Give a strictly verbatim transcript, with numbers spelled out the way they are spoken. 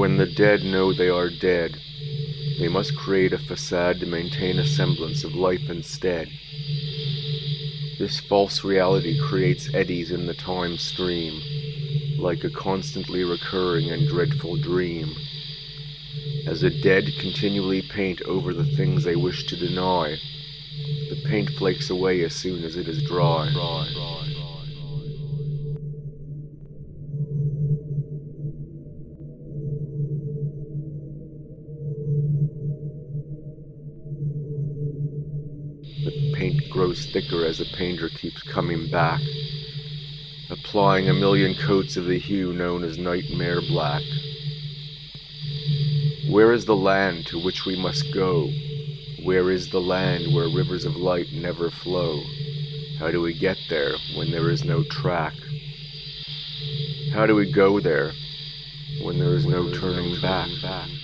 When the dead know they are dead, they must create a facade to maintain a semblance of life instead. This false reality creates eddies in the time stream, like a constantly recurring and dreadful dream. As the dead continually paint over the things they wish to deny, the paint flakes away as soon as it is dry. dry, dry, dry. The paint grows thicker as the painter keeps coming back, applying a million coats of the hue known as nightmare black. Where is the land to which we must go? Where is the land where rivers of light never flow? How do we get there when there is no track? How do we go there when there is no turning back?